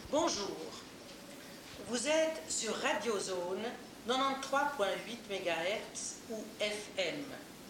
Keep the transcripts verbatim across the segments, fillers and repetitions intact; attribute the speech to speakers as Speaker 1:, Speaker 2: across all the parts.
Speaker 1: Bonjour, vous êtes sur Radio Zone quatre-vingt-treize virgule huit mégahertz ou F M.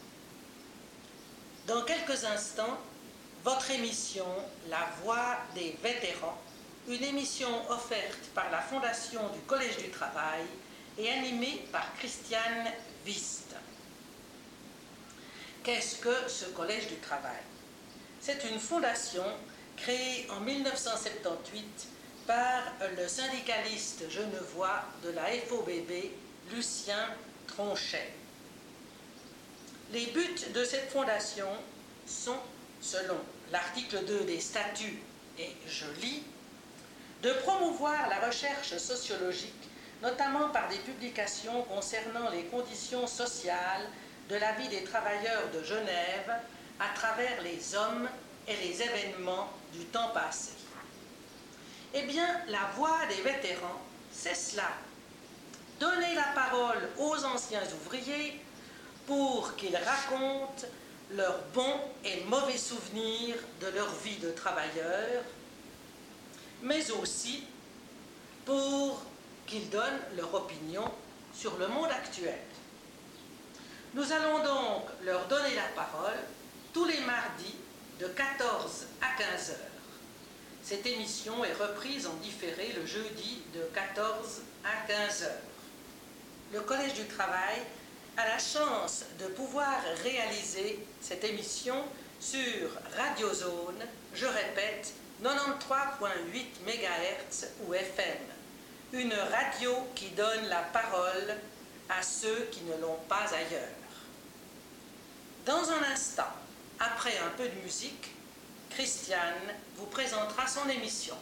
Speaker 1: Dans quelques instants, votre émission La Voix des Vétérans, une émission offerte par la Fondation du Collège du Travail et animée par Christiane Wist. Qu'est-ce que ce Collège du Travail? C'est une fondation créée en mille neuf cent soixante-dix-huit par le syndicaliste genevois de la F O B B, Lucien Tronchet. Les buts de cette fondation sont, selon l'article deux des statuts, et je lis, de promouvoir la recherche sociologique, notamment par des publications concernant les conditions sociales de la vie des travailleurs de Genève à travers les hommes et les événements du temps passé. Eh bien, la voix des vétérans, c'est cela. Donner la parole aux anciens ouvriers pour qu'ils racontent leurs bons et mauvais souvenirs de leur vie de travailleurs, mais aussi pour qu'ils donnent leur opinion sur le monde actuel. Nous allons donc leur donner la parole tous les mardis de quatorze à quinze heures. Cette émission est reprise en différé le jeudi de quatorze à quinze heures. Le Collège du Travail a la chance de pouvoir réaliser cette émission sur Radio Zone, je répète, quatre-vingt-treize virgule huit mégahertz ou F M, une radio qui donne la parole à ceux qui ne l'ont pas ailleurs. Dans un instant, après un peu de musique, Christiane vous présentera son émission.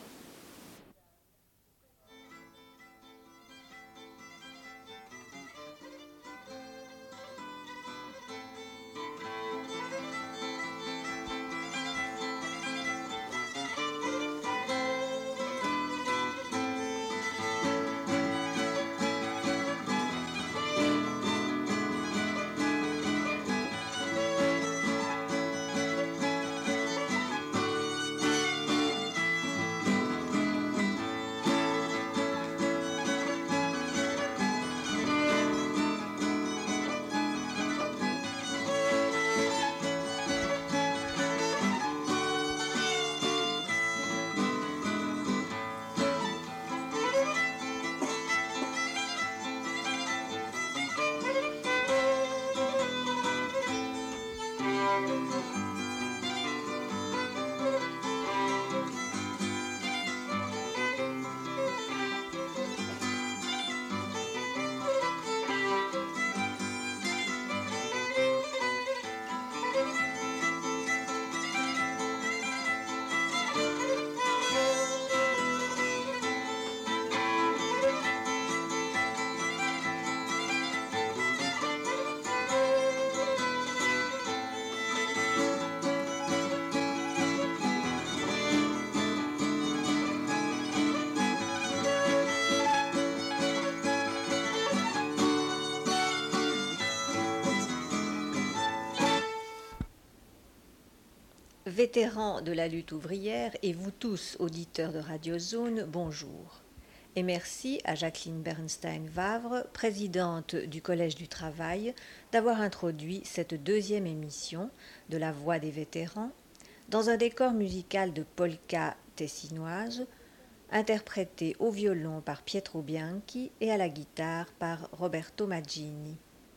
Speaker 2: Vétérans de la lutte ouvrière et vous tous, auditeurs de Radio Zone, bonjour. Et merci à Jacqueline Bernstein-Vavre, présidente du Collège du Travail, d'avoir introduit cette deuxième émission de La Voix des Vétérans dans un décor musical de polka tessinoise, interprété au violon par Pietro Bianchi et à la guitare par Roberto Maggini.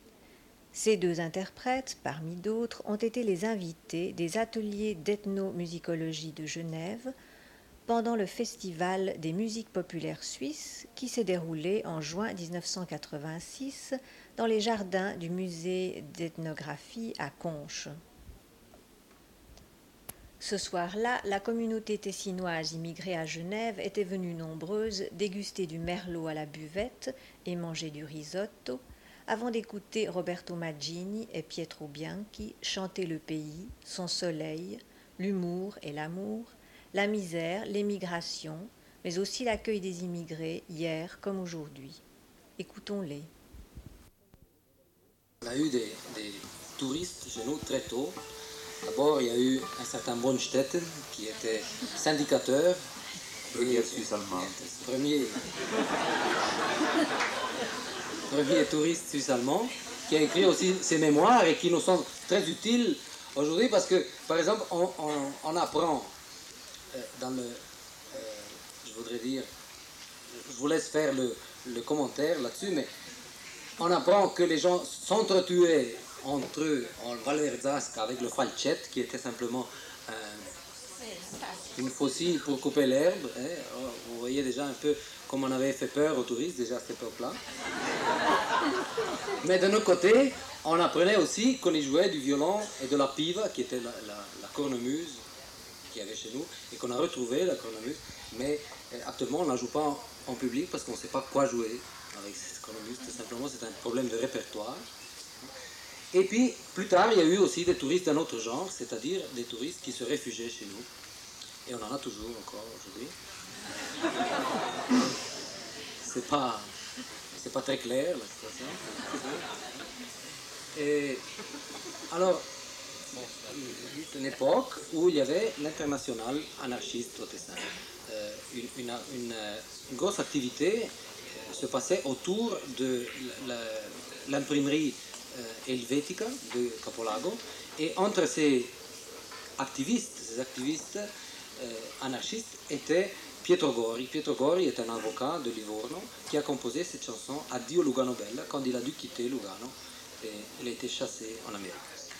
Speaker 2: Ces deux interprètes, parmi d'autres, ont été les invités des ateliers d'ethnomusicologie de Genève pendant le Festival des musiques populaires suisses qui s'est déroulé en juin dix-neuf cent quatre-vingt-six dans les jardins du musée d'ethnographie à Conches. Ce soir-là, la communauté tessinoise immigrée à Genève était venue nombreuse déguster du merlot à la buvette et manger du risotto, avant d'écouter Roberto Maggini et Pietro Bianchi chanter le pays, son soleil, l'humour et l'amour, la misère, l'émigration, mais aussi l'accueil des immigrés, hier comme aujourd'hui. Écoutons-les.
Speaker 3: On a eu des, des touristes chez nous très tôt. D'abord, il y a eu un certain Bonstetten qui était syndicateur
Speaker 4: Premier Suisse allemand.
Speaker 3: Premier, premier touriste suisse-allemand qui a écrit aussi ses mémoires et qui nous sont très utiles aujourd'hui parce que, par exemple, on, on, on apprend euh, dans le... Euh, je voudrais dire... Je vous laisse faire le, le commentaire là-dessus, mais on apprend que les gens s'entretuaient entre eux en Val-d'Erzasca avec le falchette qui était simplement euh, une faucille pour couper l'herbe. Hein. Vous voyez déjà un peu comme on avait fait peur aux touristes déjà à cette époque-là. Mais d'un autre côté, on apprenait aussi qu'on y jouait du violon et de la piva, qui était la, la, la cornemuse qu'il y avait chez nous, et qu'on a retrouvé la cornemuse. Mais euh, actuellement, on ne la joue pas en, en public parce qu'on ne sait pas quoi jouer avec cette cornemuse. Tout simplement, c'est un problème de répertoire. Et puis, plus tard, il y a eu aussi des touristes d'un autre genre, c'est-à-dire des touristes qui se réfugiaient chez nous. Et on en a toujours encore aujourd'hui. C'est pas, c'est pas très clair, la situation. Et alors, c'est une époque où il y avait l'international anarchiste au Tessin. Euh, une, une, une, une grosse activité euh, se passait autour de l'imprimerie euh, Helvetica de Capolago. Et entre ces activistes, ces activistes euh, anarchistes étaient Pietro Gori. Pietro Gori est un avocat de Livorno qui a composé cette chanson Addio Lugano Bella quand il a dû quitter Lugano et il a été chassé en Amérique.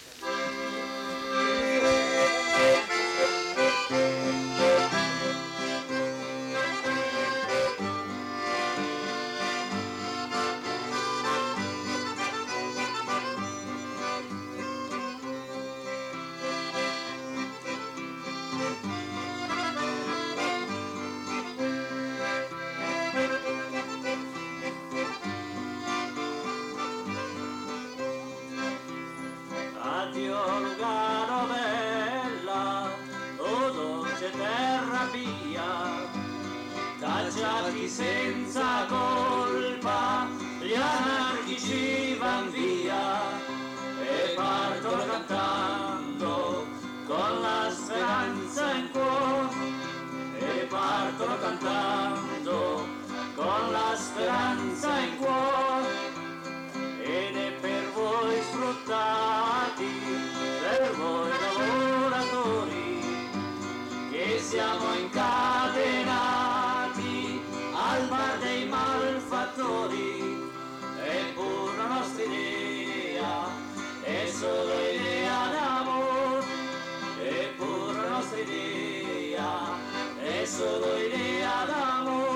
Speaker 5: Senza colpa gli anarchici van via e partono cantando con la speranza in cuore e partono cantando con la speranza in cuore ed è per voi sfruttati, per voi lavoratori che siamo incatenati al bar dei malfattori, eppure la nostra idea è solo idea d'amore, eppure la nostra idea è solo idea d'amore.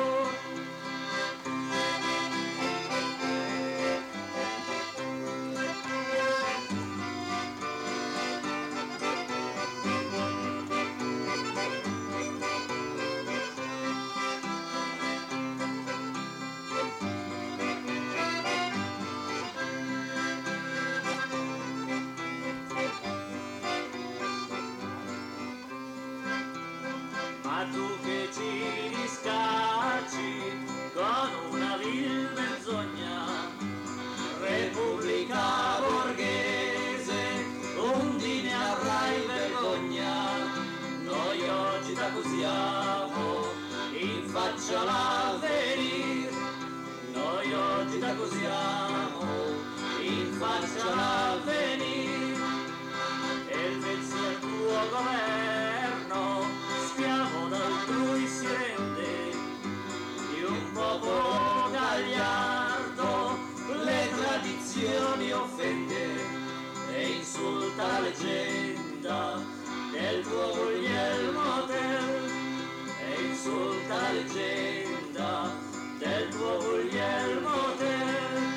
Speaker 5: Ma tu che ci riscacci con una vil menzogna, Repubblica borghese, undi ne avrai vergogna. Noi oggi t'accusiamo in faccia all'avvenire, noi oggi t'accusiamo in faccia all'avvenire, e il vezzo del tuo governo schiavo d'altrui si rende, di un popolo gagliardo le tradizioni offende e insulta la leggenda del tuo Guglielmo Tell, e insulta la leggenda del tuo Guglielmo Tell.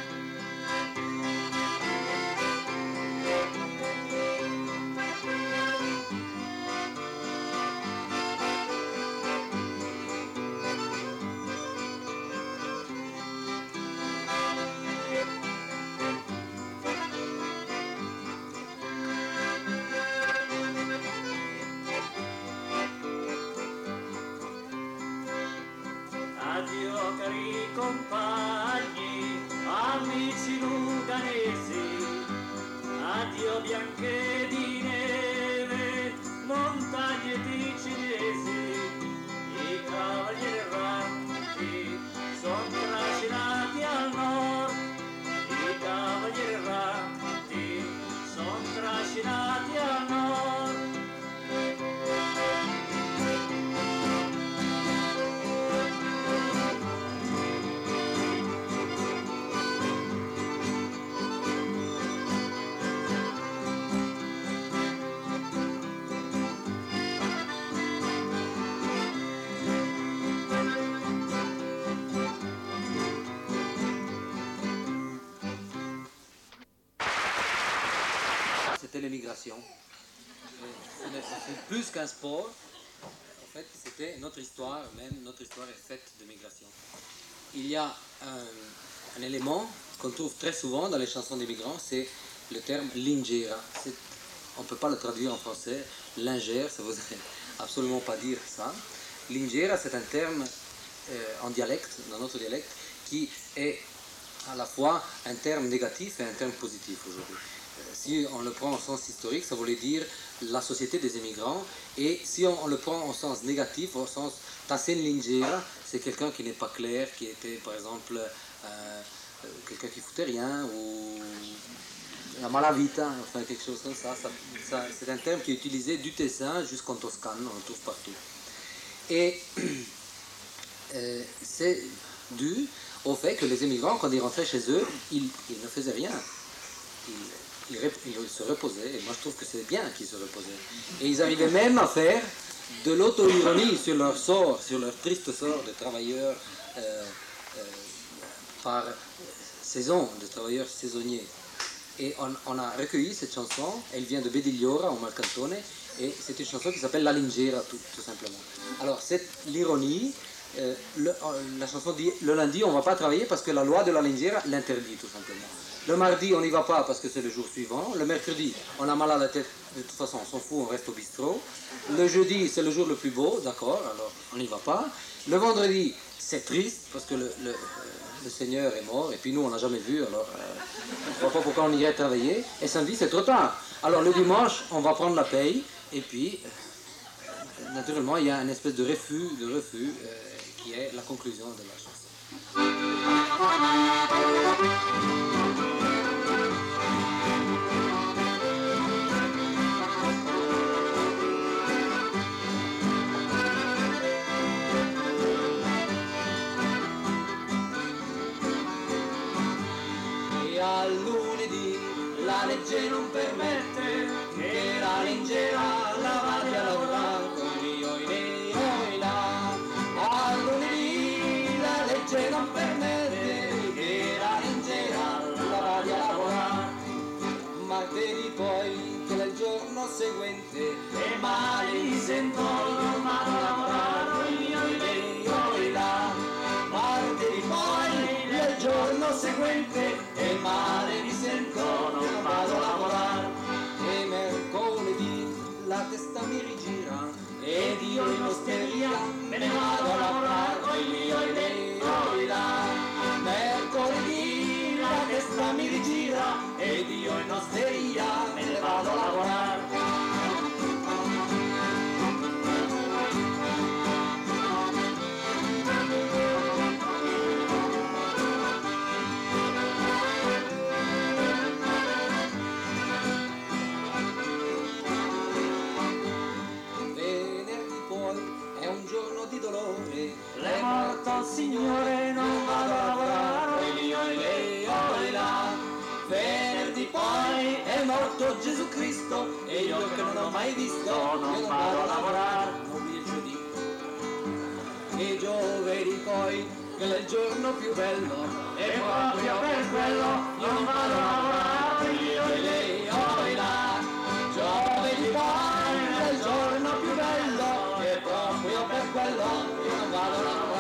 Speaker 5: Addio cari compagni, amici luganesi, addio bianche di neve, montagne ticinesi, i cavalli
Speaker 3: migration. Et ce n'est c'est plus qu'un sport. En fait, c'était notre histoire, même notre histoire est faite de migration. Il y a un, un élément qu'on trouve très souvent dans les chansons des migrants, c'est le terme lingera. C'est, on ne peut pas le traduire en français. Lingère, ça ne veut absolument pas dire ça. Lingera, c'est un terme euh, en dialecte, dans notre dialecte, qui est à la fois un terme négatif et un terme positif aujourd'hui. Euh, si on le prend au sens historique, ça voulait dire la société des immigrants, et si on, on le prend au sens négatif, au sens tassin lingera, c'est quelqu'un qui n'est pas clair, qui était par exemple euh, quelqu'un qui foutait rien, ou la malavita, enfin quelque chose comme ça. ça, ça c'est un terme qui est utilisé du Tessin jusqu'en Toscane, on le trouve partout. Et euh, c'est dû au fait que les immigrants, quand ils rentraient chez eux, ils, ils ne faisaient rien. Ils, ils, ils se reposaient, et moi je trouve que c'est bien qu'ils se reposaient. Et ils arrivaient même à faire de l'auto-ironie sur leur sort, sur leur triste sort de travailleurs euh, euh, par saison, de travailleurs saisonniers. Et on, on a recueilli cette chanson, elle vient de Bedigliora, au Marcantone, et c'est une chanson qui s'appelle La Lingera, tout, tout simplement. Alors, c'est l'ironie. Euh, le, la chanson dit le lundi on ne va pas travailler parce que la loi de la lingera l'interdit tout simplement. Le mardi on n'y va pas parce que c'est le jour suivant. Le mercredi on a mal à la tête, de toute façon on s'en fout, on reste au bistrot. Le jeudi c'est le jour le plus beau, d'accord, alors on n'y va pas. Le vendredi c'est triste parce que le, le, le Seigneur est mort et puis nous on l'a jamais vu, alors euh, on ne voit pas pourquoi on irait travailler. Et samedi c'est trop tard. Alors le dimanche on va prendre la paye et puis euh, naturellement il y a une espèce de refus, de refus euh, qui est la conclusion de la chanson.
Speaker 4: E a lunedì la legge non permette che la lingera la vada a lavorare. Se non permette che la lingera la vada a lavorare, martedì poi che nel giorno seguente e male mi sento non vado a lavorare, io io là. Martedì poi nel giorno seguente e male mi sento non vado a lavorare, e mercoledì la testa mi rigira ed io in osteria me ne vado a lavorare, io io mercoledì la testa mi rigira ed io in osteria me ne vado a lavorare. Venerdì poi è un giorno di dolore, l'è morto il Signore, non vado a lavorare, io e io là. Venerdì poi è morto Gesù Cristo e io che non ho mai visto non vado a lavorare, non il giovedì. E giovedì poi che è il giorno più bello e proprio per quello non vado a lavorare, io e io là. Giovedì poi è il giorno più bello e proprio per quello io non vado a lavorare.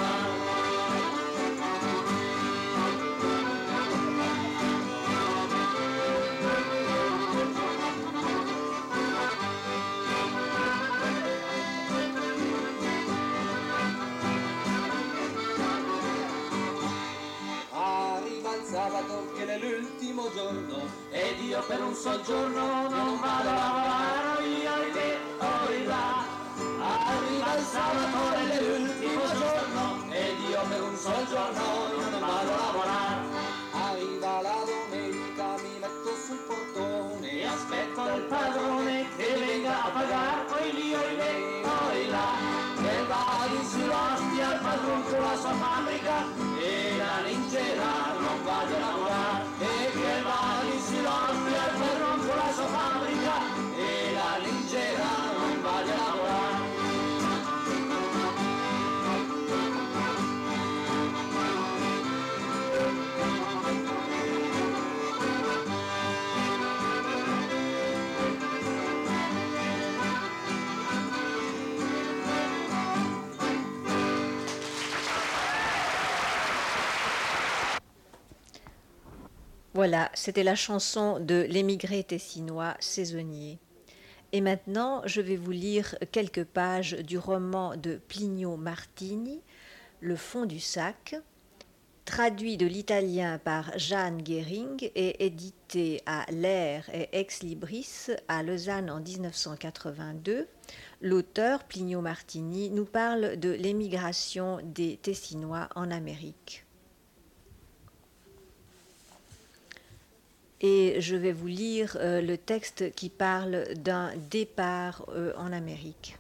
Speaker 4: Sabato che è l'ultimo giorno ed io per un sol giorno non vado a lavorare, io e te, oh là. Arriva il sabato ed è l'ultimo giorno ed io per un sol giorno non vado a lavorare. Arriva la domenica, mi metto sul portone e aspetto il padrone che venga a pagare, poi io e te, oh là. Che vado sull'ostia al padrone con la sua fabbrica e la lingera non vado a lavorare, e che vado sull'ostia al padrone con la sua fabbrica e la lingera non vado a lavorare.
Speaker 2: Voilà, c'était la chanson de l'émigré tessinois saisonnier. Et maintenant, je vais vous lire quelques pages du roman de Plinio Martini, Le fond du sac, traduit de l'italien par Jeanne Gehring et édité à L'Air et Ex Libris à Lausanne en dix-neuf cent quatre-vingt-deux. L'auteur, Plinio Martini, nous parle de l'émigration des Tessinois en Amérique. Et je vais vous lire euh, le texte qui parle d'un départ euh, en Amérique.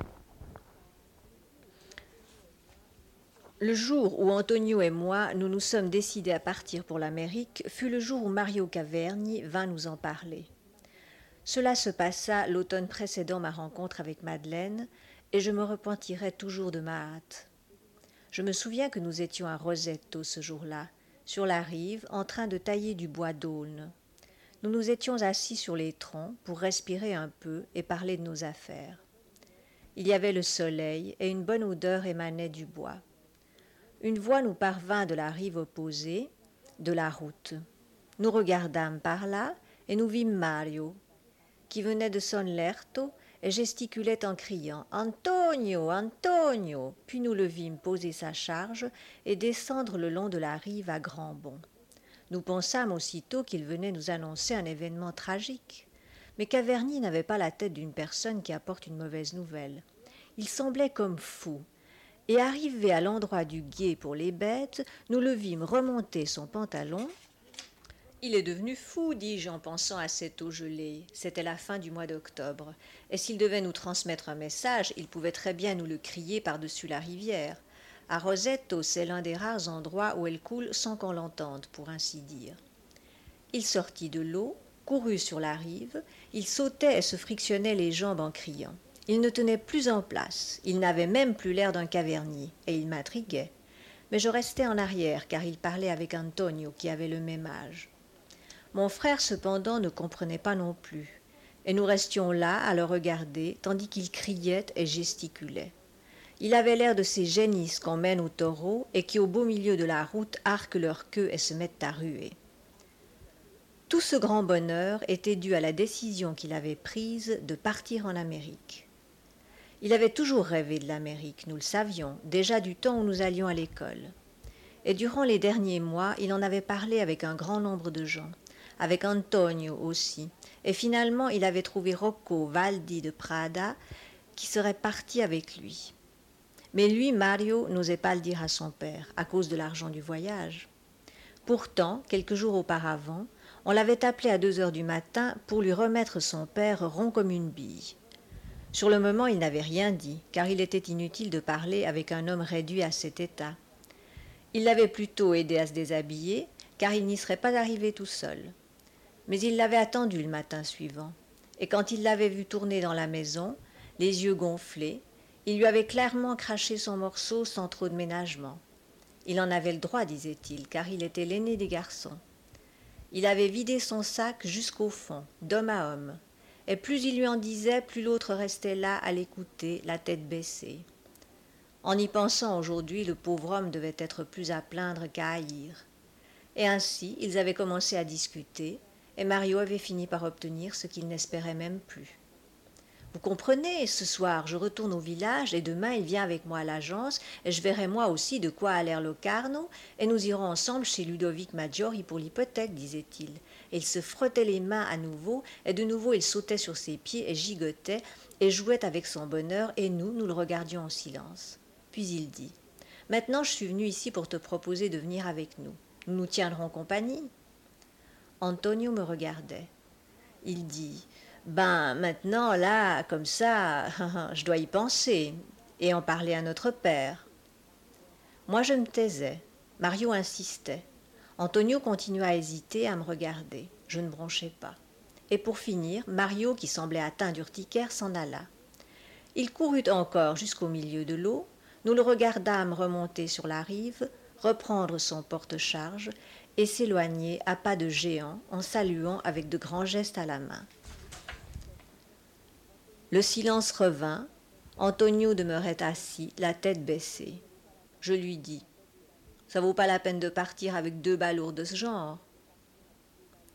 Speaker 2: Le jour où Antonio et moi, nous nous sommes décidés à partir pour l'Amérique fut le jour où Mario Caverni vint nous en parler. Cela se passa l'automne précédant ma rencontre avec Madeleine, et je me repentirai toujours de ma hâte. Je me souviens que nous étions à Rosetto ce jour-là, sur la rive, en train de tailler du bois d'aulne. Nous nous étions assis sur les troncs pour respirer un peu et parler de nos affaires. Il y avait le soleil et une bonne odeur émanait du bois. Une voix nous parvint de la rive opposée, de la route. Nous regardâmes par là et nous vîmes Mario, qui venait de Son Lerto et gesticulait en criant « Antonio, Antonio !» Puis nous le vîmes poser sa charge et descendre le long de la rive à grands bonds. Nous pensâmes aussitôt qu'il venait nous annoncer un événement tragique. Mais Caverni n'avait pas la tête d'une personne qui apporte une mauvaise nouvelle. Il semblait comme fou. Et arrivé à l'endroit du gué pour les bêtes, nous le vîmes remonter son pantalon. « Il est devenu fou, dis-je en pensant à cette eau gelée. C'était la fin du mois d'octobre. Et s'il devait nous transmettre un message, il pouvait très bien nous le crier par-dessus la rivière. À Rosetto, c'est l'un des rares endroits où elle coule sans qu'on l'entende, pour ainsi dire. Il sortit de l'eau, courut sur la rive, il sautait et se frictionnait les jambes en criant. Il ne tenait plus en place, il n'avait même plus l'air d'un cavernier, et il m'intriguait. Mais je restais en arrière, car il parlait avec Antonio, qui avait le même âge. Mon frère, cependant, ne comprenait pas non plus, et nous restions là à le regarder, tandis qu'il criait et gesticulait. Il avait l'air de ces génisses qu'on mène au taureau et qui, au beau milieu de la route, arquent leur queue et se mettent à ruer. Tout ce grand bonheur était dû à la décision qu'il avait prise de partir en Amérique. Il avait toujours rêvé de l'Amérique, nous le savions, déjà du temps où nous allions à l'école. Et durant les derniers mois, il en avait parlé avec un grand nombre de gens, avec Antonio aussi, et finalement il avait trouvé Rocco Valdi de Prada, qui serait parti avec lui. Mais lui, Mario, n'osait pas le dire à son père, à cause de l'argent du voyage. Pourtant, quelques jours auparavant, on l'avait appelé à deux heures du matin pour lui remettre son père rond comme une bille. Sur le moment, il n'avait rien dit, car il était inutile de parler avec un homme réduit à cet état. Il l'avait plutôt aidé à se déshabiller, car il n'y serait pas arrivé tout seul. Mais il l'avait attendu le matin suivant, et quand il l'avait vu tourner dans la maison, les yeux gonflés, il lui avait clairement craché son morceau sans trop de ménagement. Il en avait le droit, disait-il, car il était l'aîné des garçons. Il avait vidé son sac jusqu'au fond, d'homme à homme, et plus il lui en disait, plus l'autre restait là à l'écouter, la tête baissée. En y pensant aujourd'hui, le pauvre homme devait être plus à plaindre qu'à haïr. Et ainsi, ils avaient commencé à discuter, et Mario avait fini par obtenir ce qu'il n'espérait même plus. Vous comprenez, ce soir, je retourne au village et demain il vient avec moi à l'agence et je verrai moi aussi de quoi a l'air Locarno et nous irons ensemble chez Ludovic Maggiori pour l'hypothèque, disait-il. Et il se frottait les mains à nouveau et de nouveau il sautait sur ses pieds et gigotait et jouait avec son bonheur et nous, nous le regardions en silence. Puis il dit « Maintenant je suis venu ici pour te proposer de venir avec nous. Nous nous tiendrons compagnie. » Antonio me regardait. Il dit « Ben, maintenant, là, comme ça, je dois y penser et en parler à notre père. » Moi, je me taisais. Mario insistait. Antonio continua à hésiter, à me regarder. Je ne bronchais pas. Et pour finir, Mario, qui semblait atteint d'urticaire, s'en alla. Il courut encore jusqu'au milieu de l'eau. Nous le regardâmes remonter sur la rive, reprendre son porte-charge et s'éloigner à pas de géant en saluant avec de grands gestes à la main. Le silence revint. Antonio demeurait assis, la tête baissée. Je lui dis « Ça vaut pas la peine de partir avec deux balourds de ce genre. »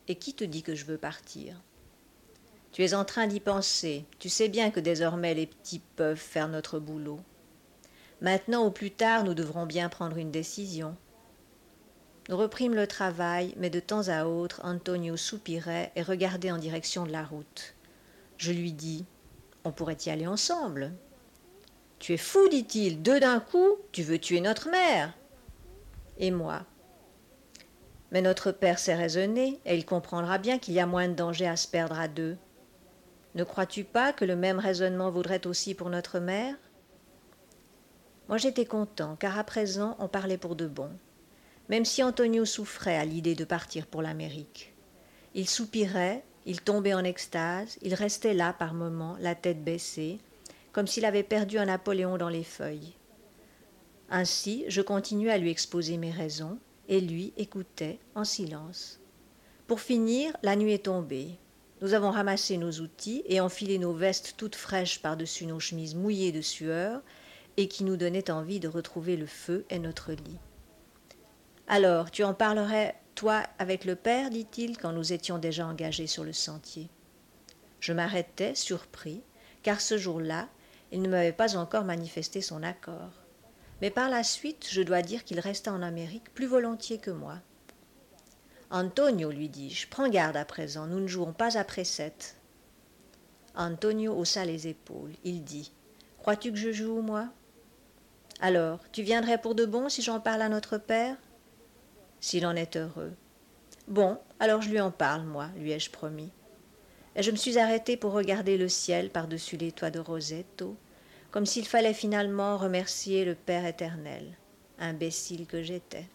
Speaker 2: Et qui te dit que je veux partir ? Tu es en train d'y penser. Tu sais bien que désormais les petits peuvent faire notre boulot. Maintenant ou plus tard, nous devrons bien prendre une décision. » Nous reprîmes le travail, mais de temps à autre, Antonio soupirait et regardait en direction de la route. Je lui dis « On pourrait y aller ensemble. »« Tu es fou, dit-il, deux d'un coup, tu veux tuer notre mère. » Et moi ? Mais notre père sait raisonner, et il comprendra bien qu'il y a moins de danger à se perdre à deux. Ne crois-tu pas que le même raisonnement vaudrait aussi pour notre mère ? Moi j'étais content, car à présent on parlait pour de bon. Même si Antonio souffrait à l'idée de partir pour l'Amérique. Il soupirait, il tombait en extase, il restait là par moments, la tête baissée, comme s'il avait perdu un Napoléon dans les feuilles. Ainsi, je continuais à lui exposer mes raisons, et lui écoutait en silence. Pour finir, la nuit est tombée. Nous avons ramassé nos outils et enfilé nos vestes toutes fraîches par-dessus nos chemises mouillées de sueur et qui nous donnaient envie de retrouver le feu et notre lit. « Alors, tu en parlerais, toi, avec le père, dit-il, quand nous étions déjà engagés sur le sentier. » Je m'arrêtais, surpris, car ce jour-là, il ne m'avait pas encore manifesté son accord. Mais par la suite, je dois dire qu'il resta en Amérique plus volontiers que moi. « Antonio, lui dis-je, prends garde à présent, nous ne jouons pas après sept. » Antonio haussa les épaules. Il dit « Crois-tu que je joue, moi ? Alors, tu viendrais pour de bon si j'en parle à notre père ? S'il en est heureux. Bon, alors je lui en parle, moi, lui ai-je promis. Et je me suis arrêtée pour regarder le ciel par-dessus les toits de Rosetto, comme s'il fallait finalement remercier le Père éternel, imbécile que j'étais.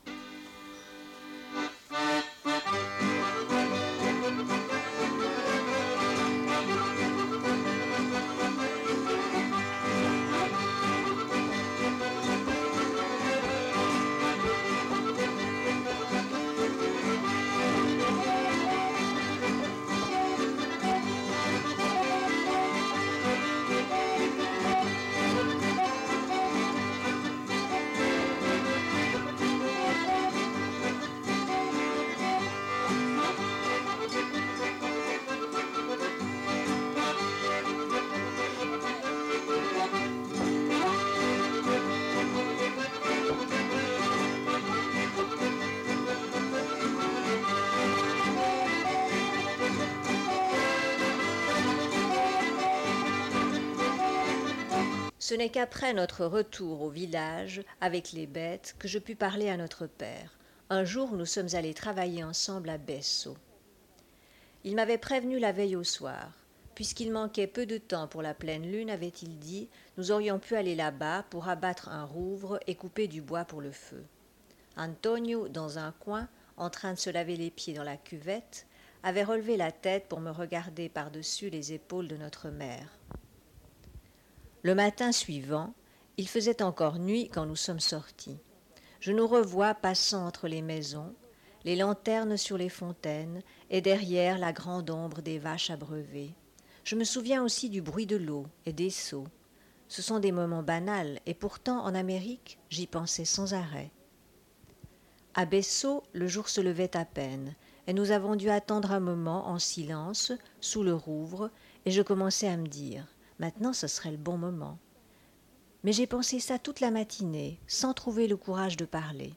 Speaker 2: Ce n'est qu'après notre retour au village, avec les bêtes, que je pus parler à notre père. Un jour, nous sommes allés travailler ensemble à Besso. Il m'avait prévenu la veille au soir. Puisqu'il manquait peu de temps pour la pleine lune, avait-il dit, nous aurions pu aller là-bas pour abattre un rouvre et couper du bois pour le feu. Antonio, dans un coin, en train de se laver les pieds dans la cuvette, avait relevé la tête pour me regarder par-dessus les épaules de notre mère. Le matin suivant, il faisait encore nuit quand nous sommes sortis. Je nous revois passant entre les maisons, les lanternes sur les fontaines et derrière la grande ombre des vaches abreuvées. Je me souviens aussi du bruit de l'eau et des seaux. Ce sont des moments banals et pourtant en Amérique, j'y pensais sans arrêt. À Besso, le jour se levait à peine et nous avons dû attendre un moment en silence sous le rouvre et je commençais à me dire « Maintenant, ce serait le bon moment. » Mais j'ai pensé ça toute la matinée, sans trouver le courage de parler.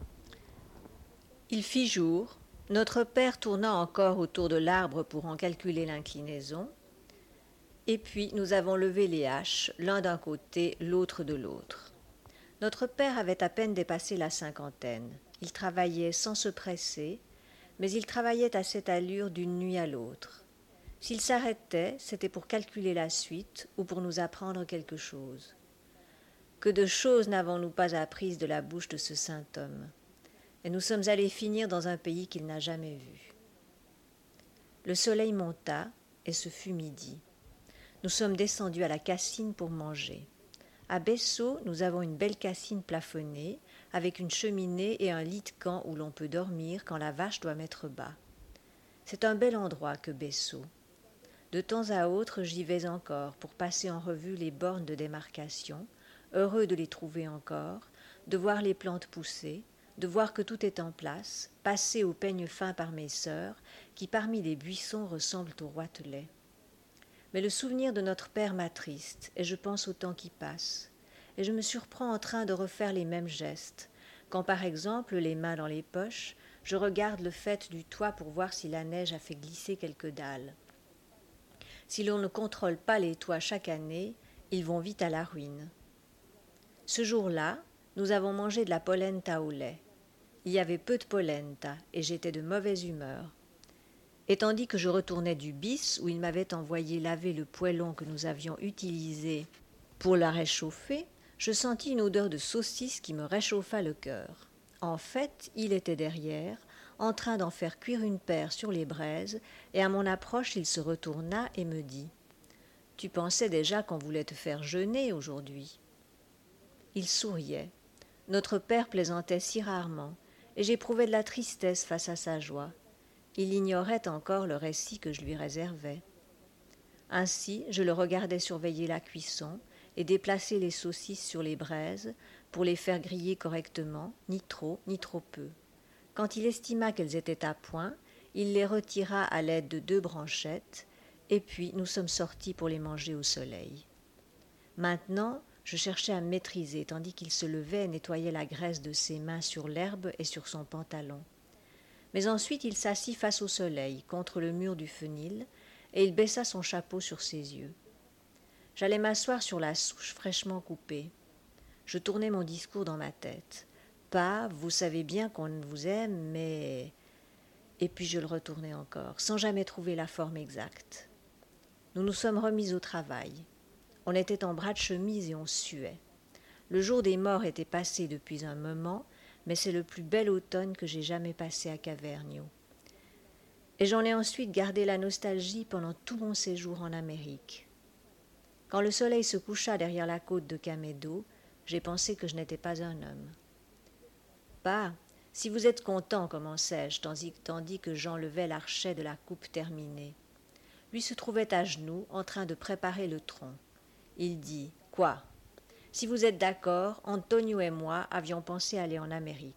Speaker 2: Il fit jour, notre père tourna encore autour de l'arbre pour en calculer l'inclinaison, et puis nous avons levé les haches, l'un d'un côté, l'autre de l'autre. Notre père avait à peine dépassé la cinquantaine. Il travaillait sans se presser, mais il travaillait à cette allure d'une nuit à l'autre. S'il s'arrêtait, c'était pour calculer la suite ou pour nous apprendre quelque chose. Que de choses n'avons-nous pas apprises de la bouche de ce saint homme, et nous sommes allés finir dans un pays qu'il n'a jamais vu. Le soleil monta, et ce fut midi. Nous sommes descendus à la Cassine pour manger. À Besso, nous avons une belle cassine plafonnée, avec une cheminée et un lit de camp où l'on peut dormir quand la vache doit mettre bas. C'est un bel endroit que Besso. De temps à autre, j'y vais encore pour passer en revue les bornes de démarcation, heureux de les trouver encore, de voir les plantes pousser, de voir que tout est en place, passé au peigne fin par mes sœurs, qui parmi les buissons ressemblent aux roitelets. Mais le souvenir de notre père m'attriste, et je pense au temps qui passe, et je me surprends en train de refaire les mêmes gestes, quand par exemple, les mains dans les poches, je regarde le faîte du toit pour voir si la neige a fait glisser quelques dalles. Si l'on ne contrôle pas les toits chaque année, ils vont vite à la ruine. Ce jour-là, nous avons mangé de la polenta au lait. Il y avait peu de polenta, et j'étais de mauvaise humeur. Et tandis que je retournais du bis, où il m'avait envoyé laver le poêlon que nous avions utilisé pour la réchauffer, je sentis une odeur de saucisse qui me réchauffa le cœur. En fait, il était derrière, en train d'en faire cuire une paire sur les braises, et à mon approche, il se retourna et me dit « Tu pensais déjà qu'on voulait te faire jeûner aujourd'hui ?» Il souriait. Notre père plaisantait si rarement, et j'éprouvais de la tristesse face à sa joie. Il ignorait encore le récit que je lui réservais. Ainsi, je le regardais surveiller la cuisson et déplacer les saucisses sur les braises pour les faire griller correctement, ni trop, ni trop peu. Quand il estima qu'elles étaient à point, il les retira à l'aide de deux branchettes, et puis nous sommes sortis pour les manger au soleil. Maintenant, je cherchais à me maîtriser, tandis qu'il se levait et nettoyait la graisse de ses mains sur l'herbe et sur son pantalon. Mais ensuite il s'assit face au soleil, contre le mur du fenil, et il baissa son chapeau sur ses yeux. J'allais m'asseoir sur la souche fraîchement coupée. Je tournais mon discours dans ma tête. Pas, vous savez bien qu'on vous aime, mais... Et puis je le retournais encore, sans jamais trouver la forme exacte. Nous nous sommes remis au travail. On était en bras de chemise et on suait. Le jour des morts était passé depuis un moment, mais c'est le plus bel automne que j'ai jamais passé à Cavernio. Et j'en ai ensuite gardé la nostalgie pendant tout mon séjour en Amérique. Quand le soleil se coucha derrière la côte de Camedo, j'ai pensé que je n'étais pas un homme. Pas, si vous êtes content, commençai-je, tandis, tandis que j'enlevais l'archet de la coupe terminée. Lui se trouvait à genoux, en train de préparer le tronc. Il dit « Quoi ? Si vous êtes d'accord, Antonio et moi avions pensé aller en Amérique. »